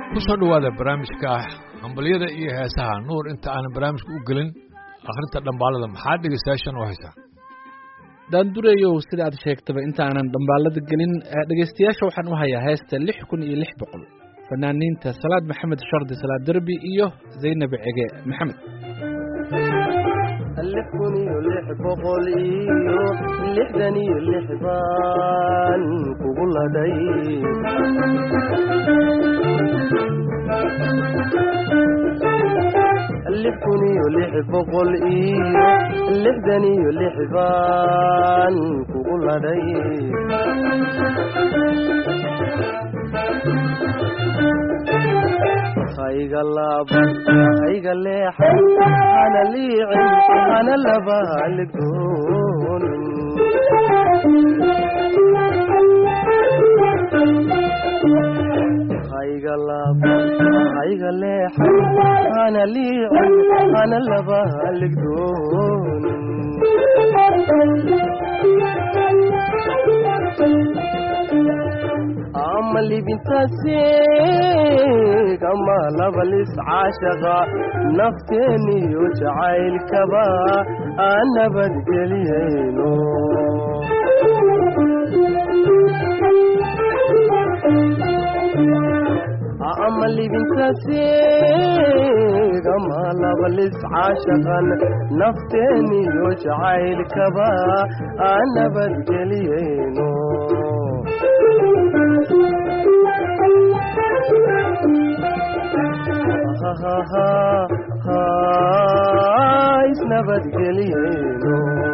kusoo dhawaada barnaamijka hambaliyada iyo heesaha nuur inta aanan barnaamijka u gelin akhrinta dhambaalada maxaa dhegeystayaashan u haysaa daandureeyow sida aad sheegtaba inta aanan dhambaalada gelin dhegeystayaasha waxaan u hayaa heesta 6,600 fanaaniinta salaad maxamed shardi salaad derbi iyo zaynab cege maxamed 6,600 baan kugu ladhay لحكن يلحب قلئي لحدني يلحبان كل دي خيق اللاب خيق الليحن أنا الليعن أنا اللبالكون خيق اللاب خيق الليحن أنا الليعن أنا اللبالكون أما اللي بنتسيك أما لبلس عاشقا نفتني وجعيل كبا أنا بدقلينو أما اللي بنتسيك أما لبلس عاشقا نفتني وجعيل كبا أنا بدقلينو ha ha ha ha isnabad geliyeyno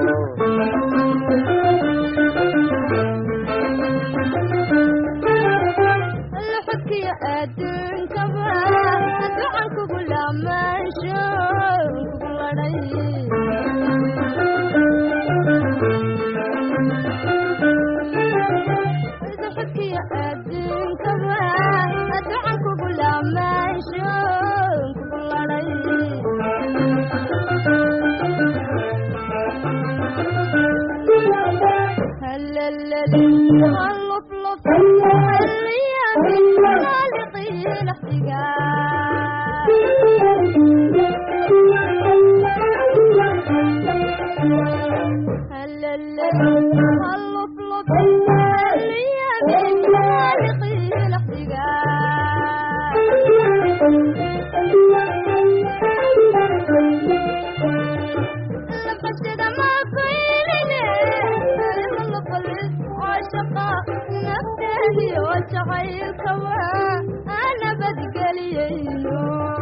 الحكي أدن كبا أدعى كل ما شوف الحكي أدن كبا أدعى كل ما شوف هل الذي هلف لف الرياض خالقي الاحتقان هل الذي هلف لف الرياض خالقي الاحتقان لبشت ما كيلني القلب عاشقا نفتني وجعيل كوا أنا بدقلينو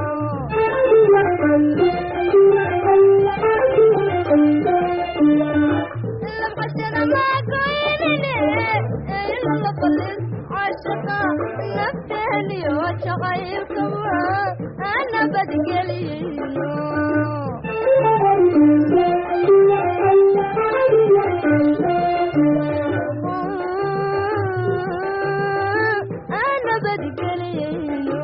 لبشت ما كيلني القلب عاشقا نفتني وجعيل كوا أنا بدقلينو أنا بدقلينو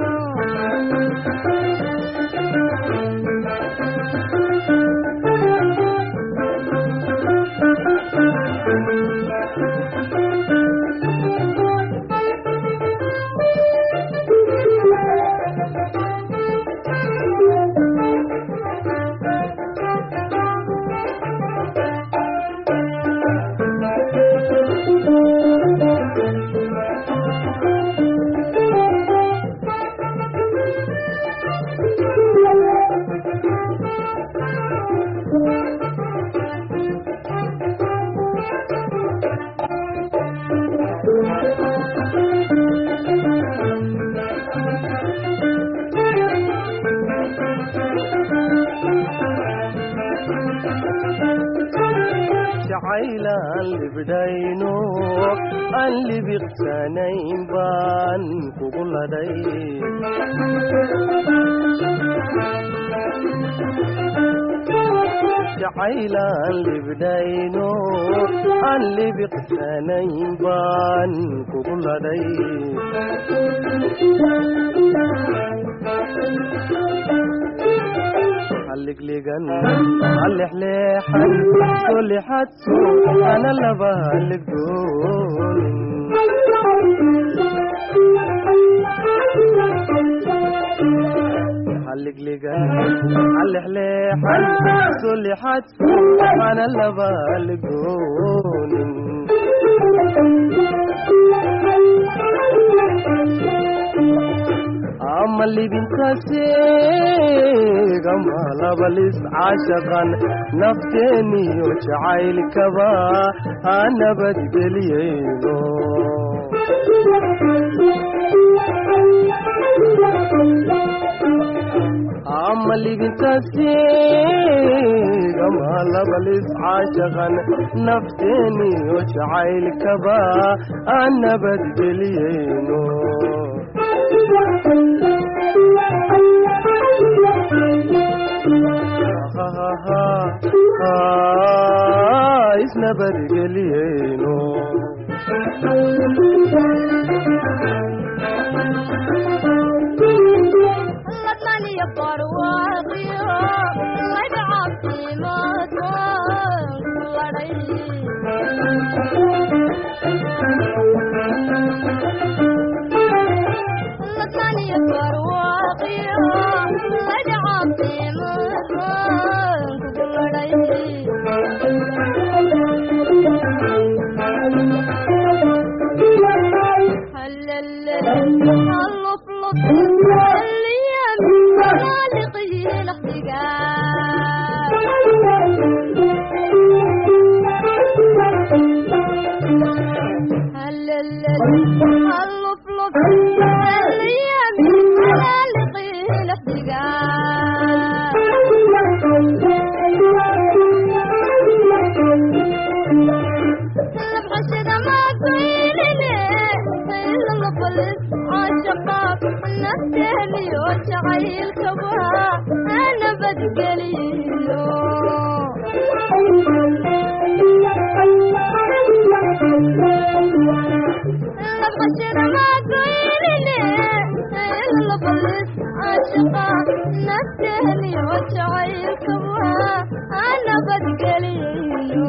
جعيلا اللي بدينو اللي بيقتنين بان كل دي جعيلا اللي بدينو اللي بيقتنين بان كل دي علق لقن علق ليحن كل حدسو أنا اللي بهلق دون halliglegan halexleexan sulixadku ana laba halgoonin ama libintaseegama labalis caashaqan nafteeniyo jacaylkaba ha nabadgeliyeyno ama libintaseegama labalis caashaqan nafteeniyo jacaylkaba ha nabadgeliyeyno isnabadgeliyeyno ladnaniyo barwaaqiyo laga cabsimaadaan kuladhay ladnaniyo barwaaqiyo laga cabsimaadaan kuladhay halale halufluf haliyami khaliqihi laxdiga halale halufluf haliyami khaliqihi laxdiga labxashada maagoynine saylalaqalis caashaqaaq nafteeniyo jacaylkaba ana badgeliyo labxashada maagoynine saylalaqalis caashaqaaq nafteeniyo jacaylkaba ana badgeliyo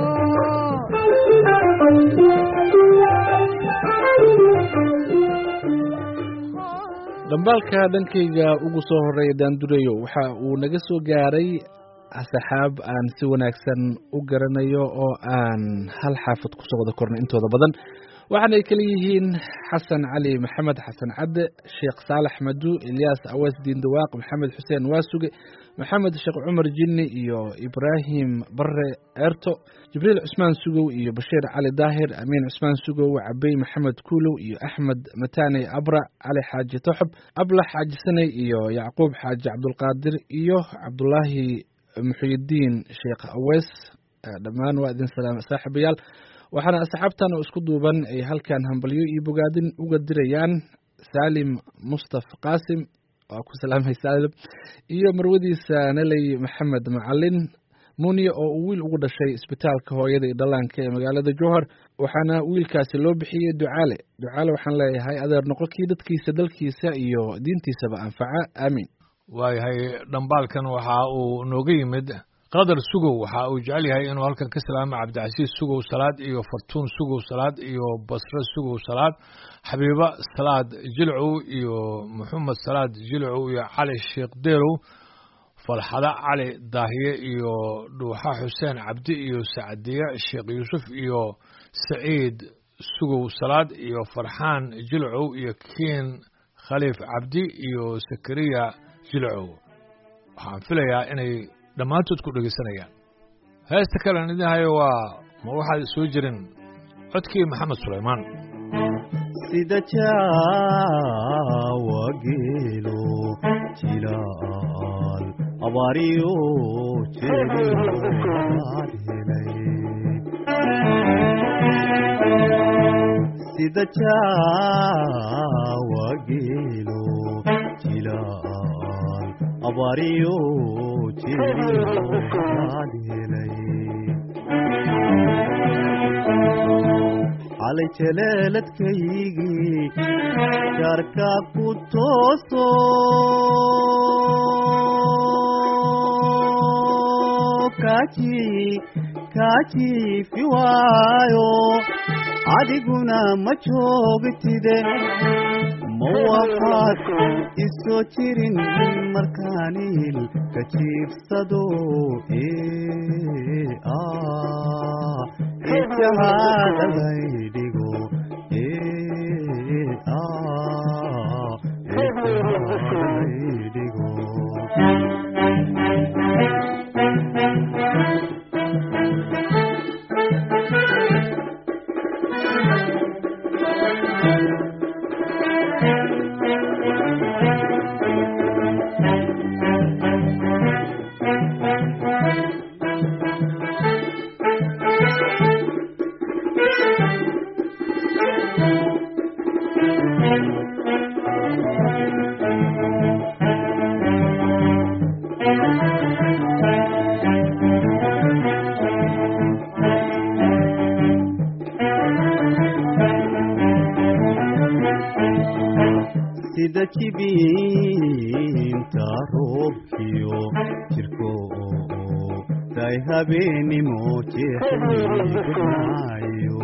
dhambaalka dhankayga ugu soo horeeya daandurayo waxa uu naga soo gaaray asxaab aan si wanaagsan u garanayo oo aan hal xaafad kusoo wada kornay intooda badan waxaanay kala yihiin xasan cali maxamed xasan cadde sheekh saalax madu ilyaas awaas diin dawaaq maxamed xuseen waasuge maxamed sheekh cumar jinni iyo ibraahim bare ceerto jibriil cusmaan sugow iyo bashiir cali daahir amiin cusmaan sugow cabey maxamed kuulow iyo axmed mataaney abra cali xaaji toxob ablax xaaji saney iyo yacquub xaaji cabdulqaadir iyo cabdulaahi muxyidiin sheekh awees dhammaan waa idin salaam saaxiibayaal waxaana asxaabtan oo isku duuban ay halkan hambalyo iyo bogaadin uga dirayaan saalim mustaf qaasim waa ku salaamay saalim iyo marwadiisa naley maxamed macalin muniye oo uu wiil ugu dhashay isbitaalka hooyada iyo dhallaanka ee magaalada jowhar waxaana wiilkaasi loo bixiyey ducaale waxaan leeyahay adeer noqokii dadkiisa dalkiisa iyo diintiisaba anfaca aamiin waayahay dhambaalkan waxa uu nooga yimid qadar sugow waxa uu jecel yahay inuu halkan ka salaamo cabdicasiis sugow salaad iyo fartuun sugow salaad iyo basre sugow salaad xabiiba salaad jilcow iyo maxamed salaad jilcow iyo cali sheekh deerow falxada cali daahiye iyo dhuuxa xuseen cabdi iyo sacdiye sheekh yuusuf iyo saciid sugow salaad iyo farxaan jilcow iyo kiin khaliif cabdi iyo sakariya jilcow waxaan filayaa inay dhammaantood ku dhegeysanayaan heesta kalen idin hayo waa ma waxaad soo jirin codkii maxamed sulaymaan sida jaawa geelo jilaal abaariyo jeegaad helay sida jaawa geelo jilaal abaariyo jeegaad helay calay jaleeladkaygii jaarka ku tooso kaajiifi waayo adiguna ma joogtide ma waxaad isoo jirin markaaniil ka jiibsado eejahaada laydhigo eejahaada laydhigo sida jibiinta roobkiyo jirko day habeenimo jeexnaayo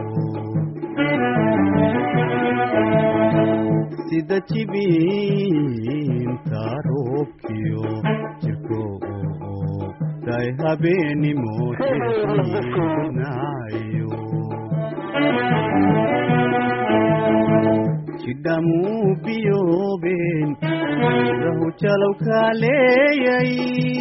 sida jibiinta roobkiyo jirko day habeenimo jeexnaayo jidhamuu biyoobeen rahu jalow kaaleeyay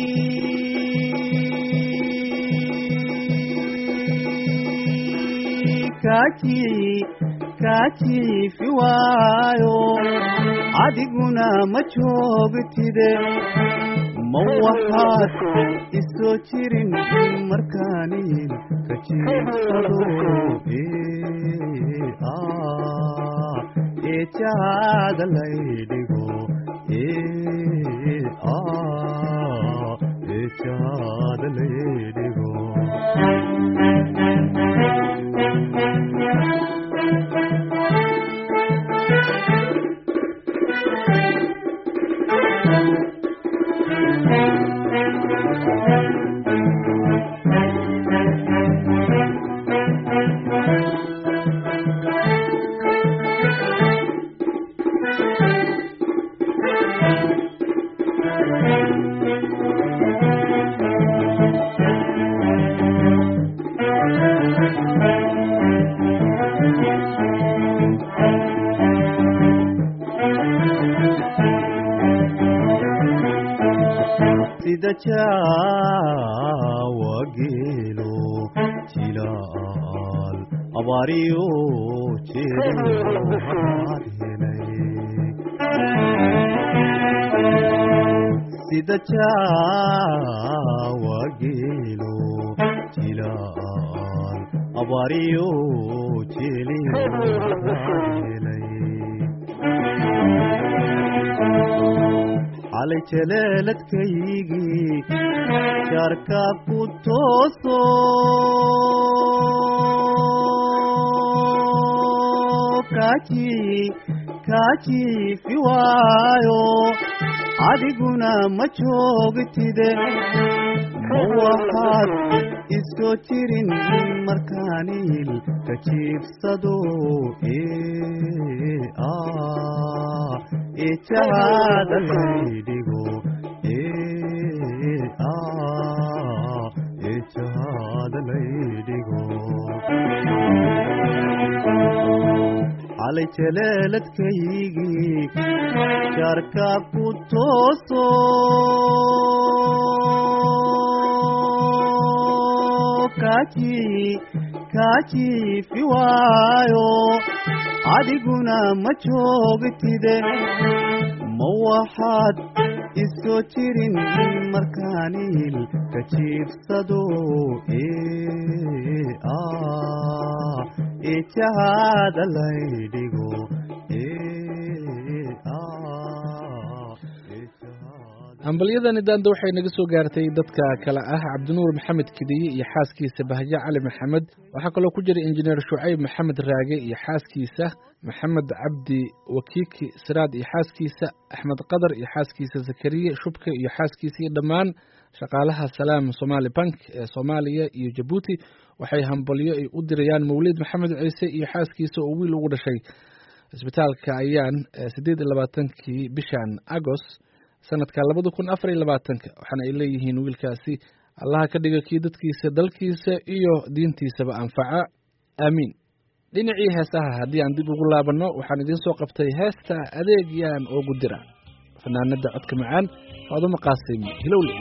kaajiifi waayo adiguna ma joogtide ma waxaad isoo jirin markaaniin ka jiibsado eejahaada laydhigo eejahaada laydhigo sida jaawa geelo jilaal abaariyo jeedo haraad helay sida jaawa geelo jilaal abaariyo jeeliyo haraad helay xalay jaleeladkaygii jaarka ku tooso kaajiifi waayo adiguna ma joogtide ma waxaad isoo jirin markaaniil ka jiibsado eejahaada laydhigo eejahaada laydhigo xalay jaleeladkaygii jaarka ku tooso kaajiifi waayo adiguna ma joogtide ma waxaad isoo jirin markaaniil ka jiibsado eejahaada laydhigo hambalyadani daanda waxay naga soo gaartay dadka kale ah cabdinuur maxamed kidiye iyo xaaskiisa bahjo cali maxamed waxaa kaloo ku jira injineer shucayb maxamed raage iyo xaaskiisa maxamed cabdi wakiiki siraad iyo xaaskiisa axmed qadar iyo xaaskiisa zakariye shubke iyo xaaskiisa iyo dhammaan shaqaalaha salaam Somali Bank ee Soomaaliya iyo Djibouti waxay hambalyo ay u dirayaan Mawlid Maxamed Ciise iyo xaaskiisa oo wiil ugu dhashay isbitaalka ayaan 28 bishan Agost sanadka 2024 waxaana ay leeyihiin wiilkaasi allaha ka dhiga kii dadkiisa dalkiisa iyo diintiisaba anfaca aamiin. dhinacii heesaha haddii aan dib ugu laabano waxaan idiin soo qabtay heesta adeeg yaan ugu dira fanaanada codka macaan Faadumo Qaasim Hilowle.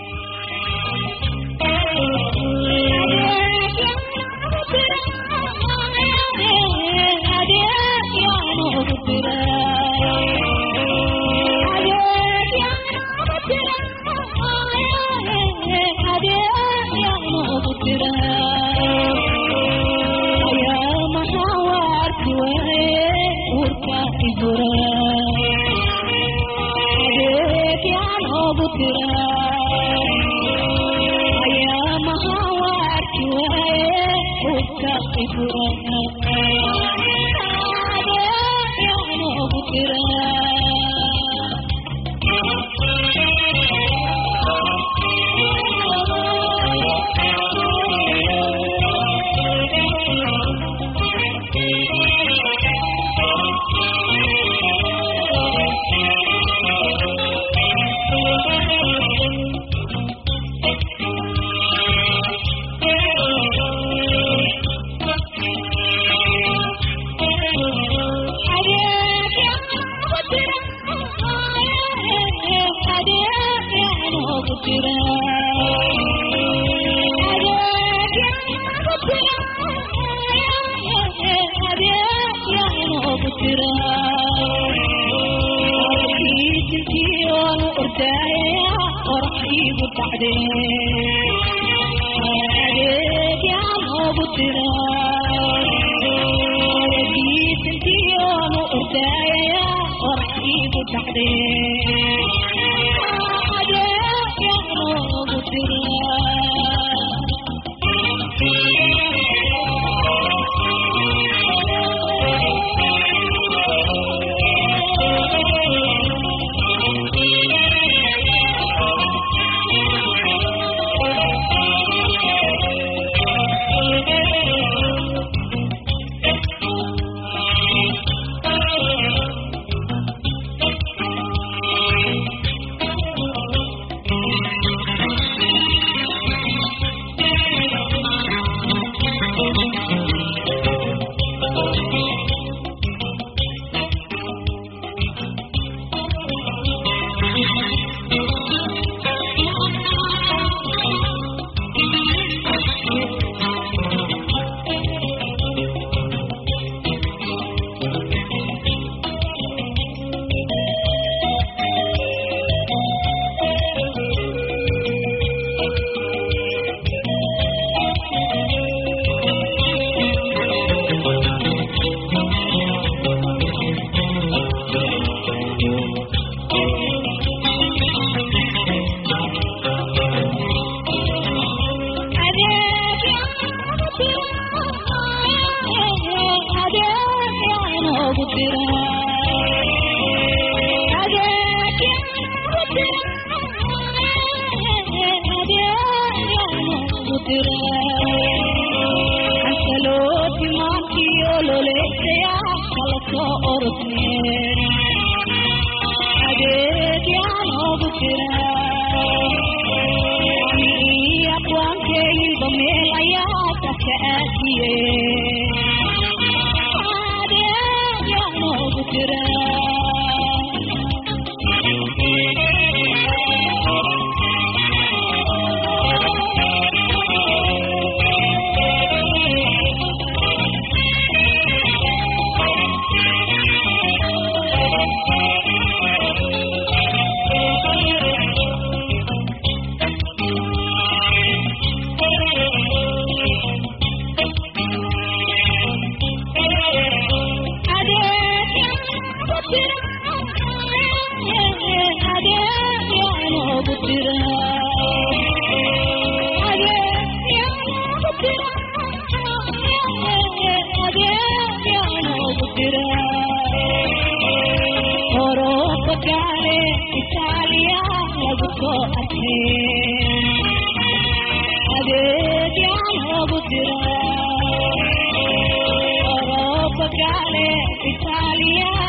Italia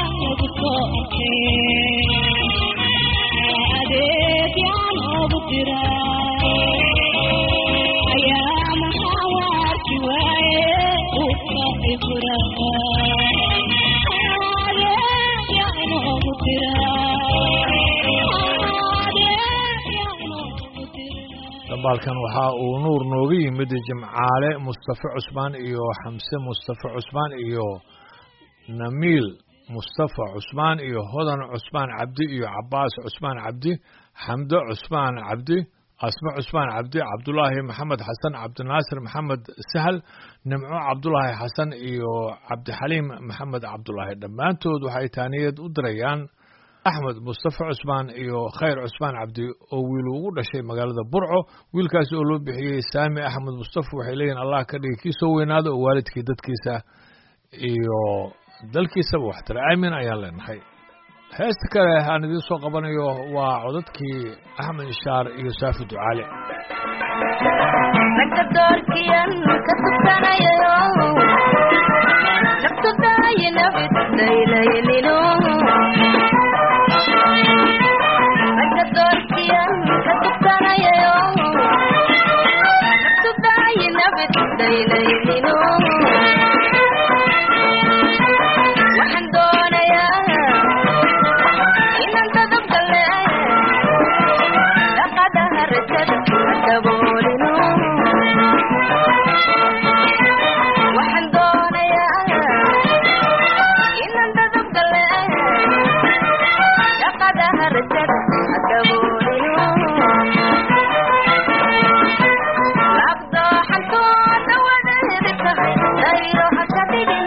dhambaalkan waxa uu nuur nooga yimid jimcaale mustafa cusmaan iyo xamse mustafa cusmaan iyo namiil mustafa cusmaan iyo hodan cusmaan cabdi iyo cabaas cusmaan cabdi xamdo cusmaan cabdi asma cusmaan cabdi cabdulaahi maxamed xasan cabdinaasir maxamed sahal nimco cabdulaahi xasan iyo cabdixaliim maxamed cabdulaahi dhammaantood waxay taaniyad u dirayaan axmed mustafa cusmaan iyo khayr cusmaan cabdi oo wiil ugu dhashay magaalada burco wiilkaasi oo loo bixiyey saami axmed mustafa waxay leeyihin allah ka dhigi kii soo weynaado oo waalidkii dadkiisa iyo dalkiisaba waxtara aamin ayaan leenahay heesta kale aan idiin soo qabanayo waa codadkii axmed ishaar iyo saafi ducaale ragga doorkiyan ka tukanaya naftu daayinabid daylaynino ragga doorkiyan ka tukanaya naftu daayinabid daylaynino waxaan doonayaa inaan dadabgale dhaqadaha rajada daboolino waxaan doonayaa inaan dadabgale dhaqadaha rajada daboolino labdooxantooda wadaheedi tahay dayro haka dhigin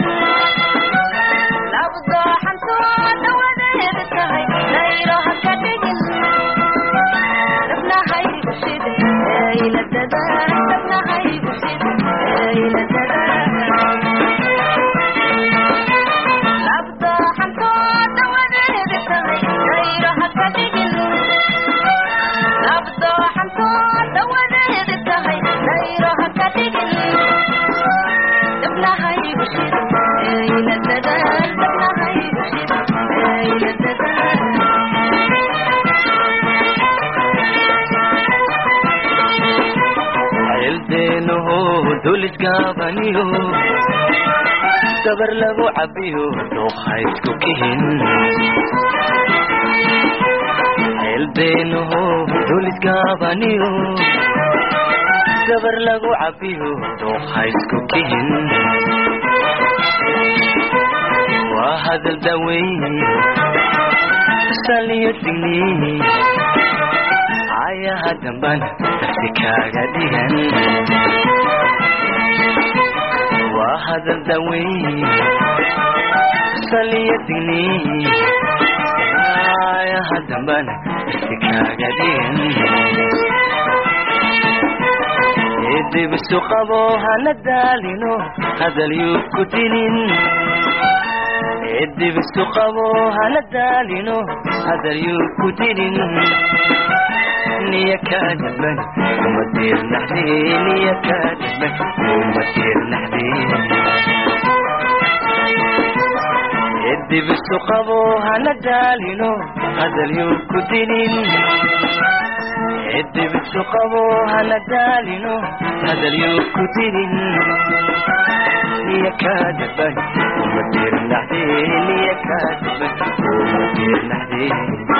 labdooxantooda wadaheedi tahay dayro haka dhigin dabnahaygu shida eyla dadaa dabnahaygu shida eyla dadaa labdooxantooda wadaheedi tahay dayro haka dhigin labdooxantooda wadaheedi tahay dayro haka dhigin dabnahaygu shida eyla dadaa dabnahaygu shida eyla dadaa ceeldeenoho dulisgaabaniyo dabar lagu cabiyo dooqa isku kihin ceeldeenoho dulisgaabaniyo dabar lagu cabiyo dooqa isku kihin waa hadal daweyn saliyo digni ayaha dambana darsi kaaga dhigan waa hadal daweyn saliyo digni ayaha dambana darsi kaaga dhigan dibisu qabo hana daalino hadal yuu ku dilin dibisu qabo hana daalino hadal yuu ku dilin niya kaadaban uma diirnaxdee niya kaadaban uma diirnaxdee dibisu qabo hana daalino hadal yuu ku dilin dibisu qabo hana daalino hadal yuu ku dilin niya kaadaban uma diirnaxdee niya kaadaban uma diirnaxdee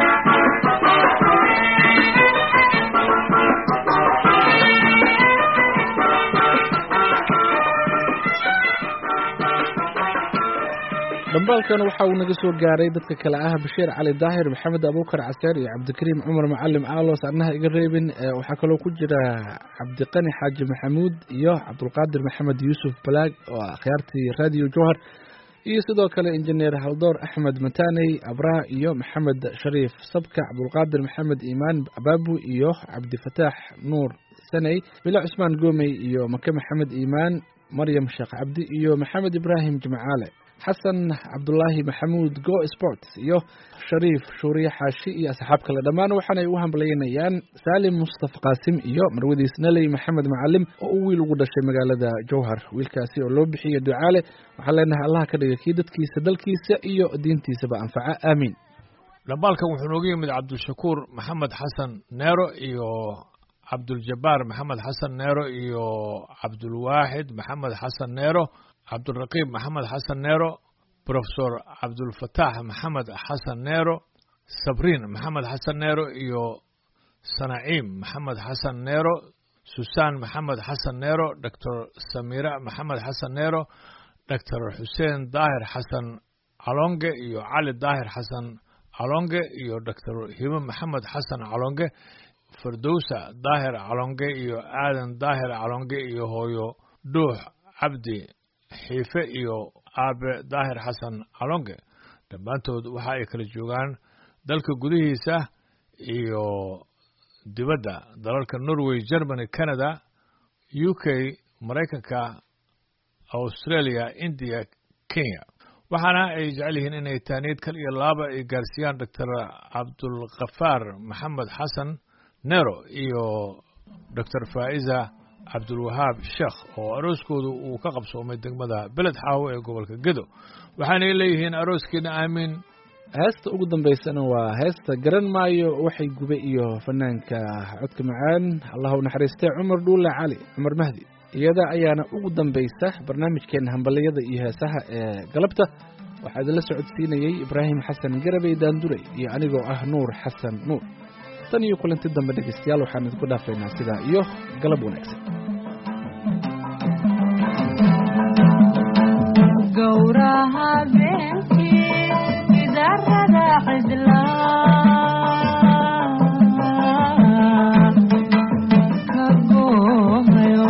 dhambaalkan waxa uu naga soo gaaray dadka kale ah bashiir cali daahir maxamed abuukar caseer iyo cabdikariim cumar macalim aalos annaha iga reebin waxaa kaloo ku jira cabdiqani xaaji maxamuud iyo cabdulqaadir maxamed yuusuf balaag oo akhyaartii radio jowhar iyo sidoo kale injineer haldoor axmed mataaney abraha iyo maxamed shariif sabka cabdulqaadir maxamed iimaan abaabu iyo cabdifataax nuur saney bilo cusmaan goomey iyo make maxamed iimaan maryam sheekh cabdi iyo maxamed ibraahim jimcaale xasan cabdulaahi maxamuud go sports iyo shariif shuuriye xaashi iyo asxaab kale dhammaan waxaanay u hambalyaynayaan saalim mustafa qaasim iyo marwadiis naley maxamed macalim oo u wiil ugu dhashay magaalada jowhar wiilkaasi oo loo bixiya ducaale waxaan leenahay allah ka dhiga kii dadkiisa dalkiisa iyo diintiisaba anfaca aamiin dhambaalkan wuxuu nooga yimid cabdishakuur maxamed xasan neero iyo cabduljabaar maxamed xasan neero iyo cabdulwaaxid maxamed xasan neero cabduraqiib maxamed xasan neero profesor cabdulfataax maxamed xasan neero sabriin maxamed xasan neero iyo sanaciim maxamed xasan neero susaan maxamed xasan neero doctor samira maxamed xasan neero doctor xuseen daahir xasan calonge iyo cali daahir xasan calonge iyo doctor hibo maxamed xasan calonge firdowsa daahir calonge iyo aadan daahir calonge iyo hooyo dhuux cabdi xiife iyo aabe daahir xasan calonge dhammaantood waxa ay kala joogaan dalka gudihiisa iyo dibadda dalalka norway germany canada u k maraykanka australia india kenya waxaana ay jecel yihiin inay taaniyad kal iyo laaba ay gaarsiiyaan doctor cabdulkafaar maxamed xasan nero iyo doctor faa'iza cabdulwahaab sheekh oo arooskoodu uu ka qabsoomay degmada beled xaawo ee gobolka gedo waxaanay leeyihiin arooskeena aamiin heesta ugu dambaysana waa heesta garan maayo waxay gube iyo fanaanka codka macaan allah u naxariistay cumar dhuule cali cumar mahdi iyada ayaana ugu dambaysa barnaamijkeena hambaliyada iyo heesaha ee galabta waxaa idinla socodsiinayey ibraahim xasan garabey daanduray iyo anigoo ah nuur xasan nuur tan iyo kulanti dambe dhegeystayaal waxaan idinku dhaafaynaa sidaa iyo galab wanaagsan gowraha beenkii idaarada cidlaa ka goohayo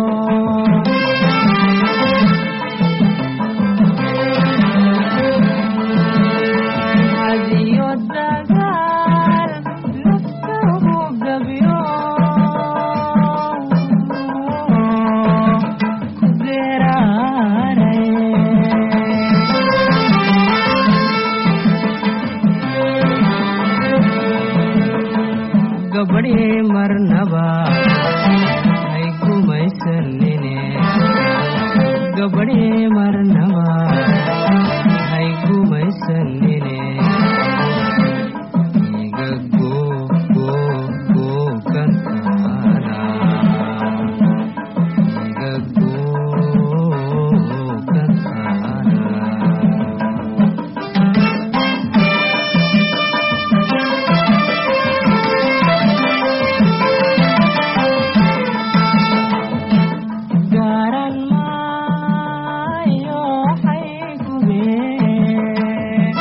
hadiyo dagaal naftahu gabyo ku geeraaray gabadhi marnaba hay gumaysanine gabadhi marnaba hay gumaysanine iga gookantaana iga gookantaana garan maayo waxay gubeen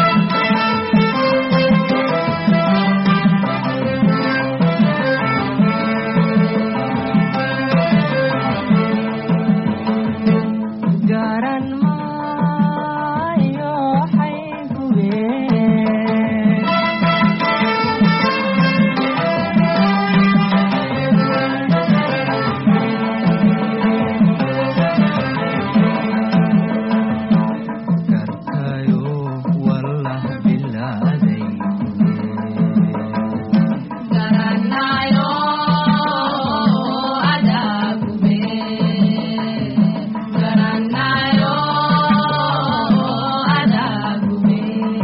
garan maayo waxay gubeen gartayo wallah bilaaday garanayo adagube garanayo adagube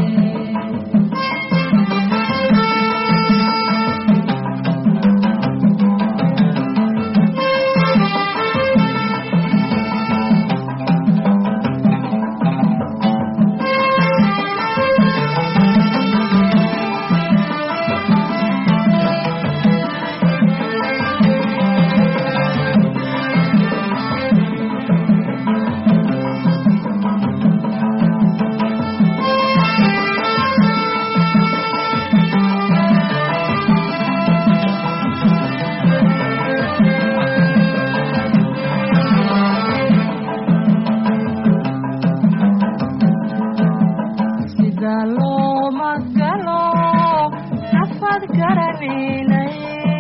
sida looma galo nafad garaninay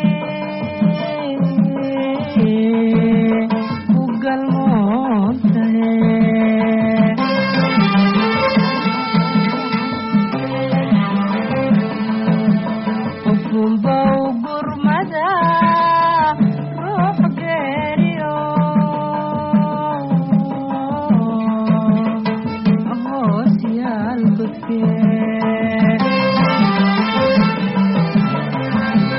ku galmoontahe ufunba u gurmada ruux geeriyo hoos yaal godkee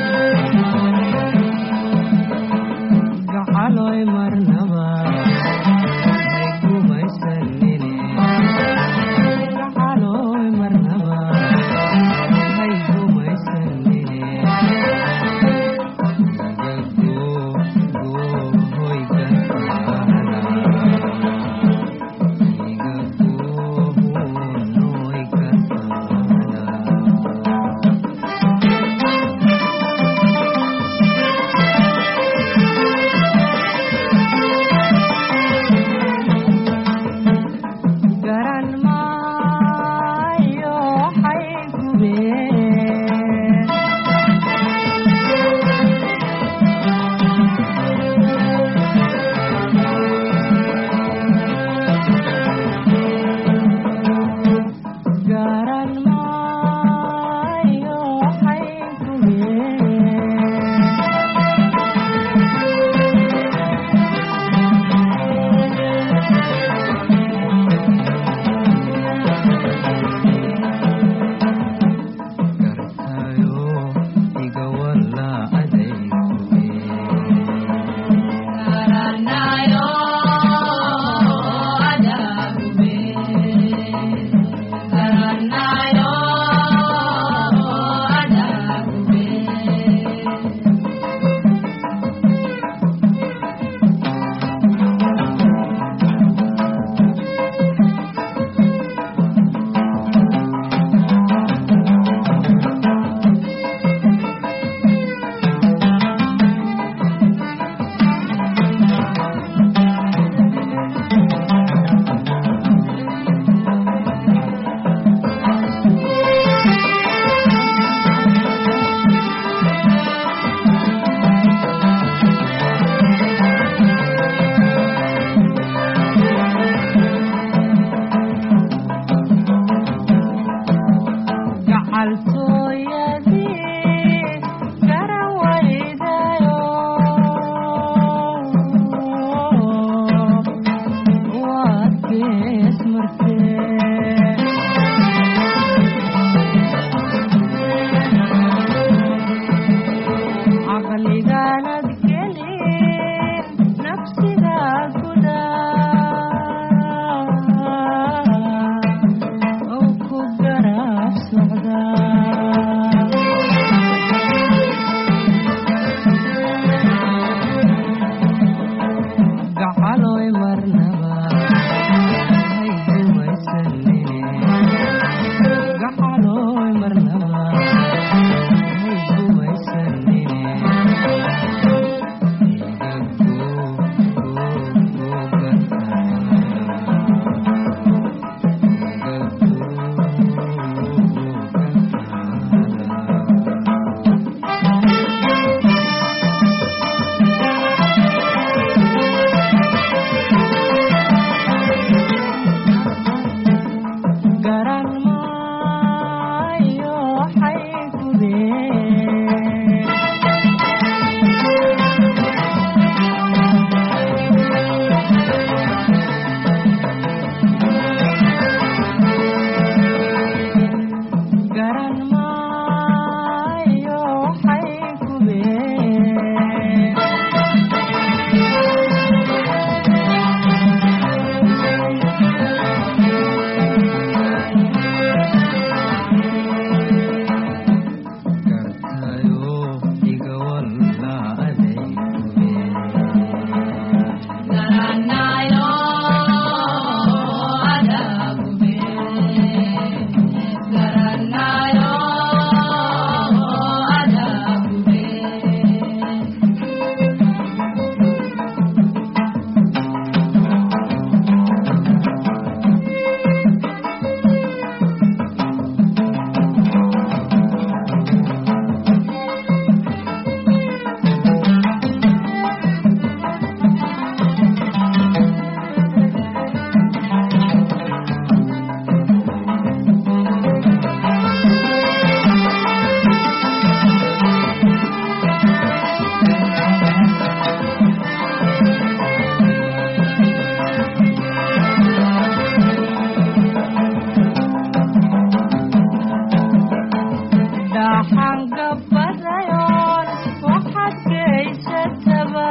dhaxan gabadhayoon waxaad geysataba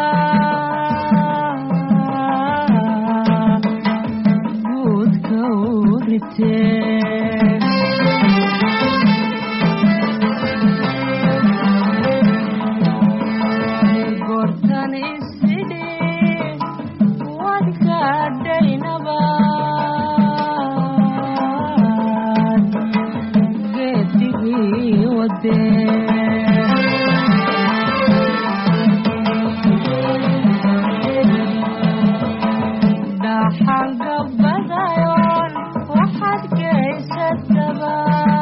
guudka u ritee goortan isidhi wadka dhaynaba geedigii wadee dhaxan gabadhayoon waxaad geysataba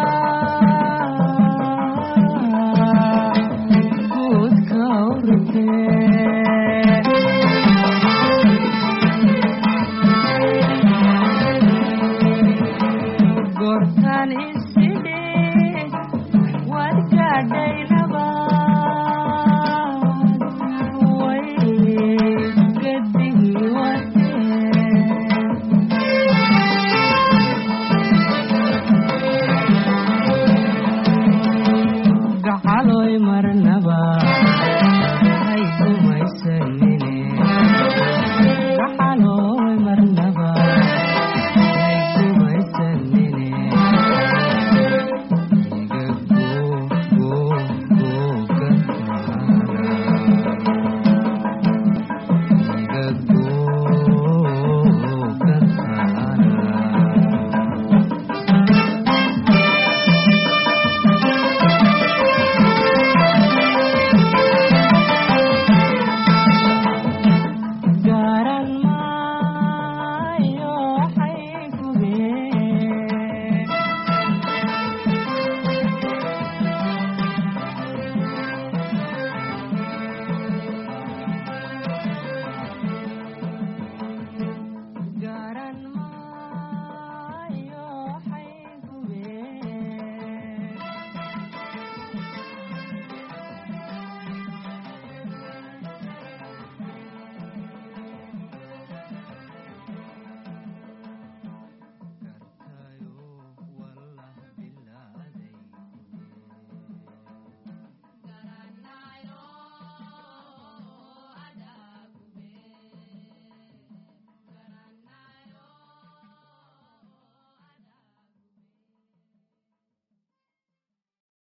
guudka u ritee goortan isidhi wadka dhaynaba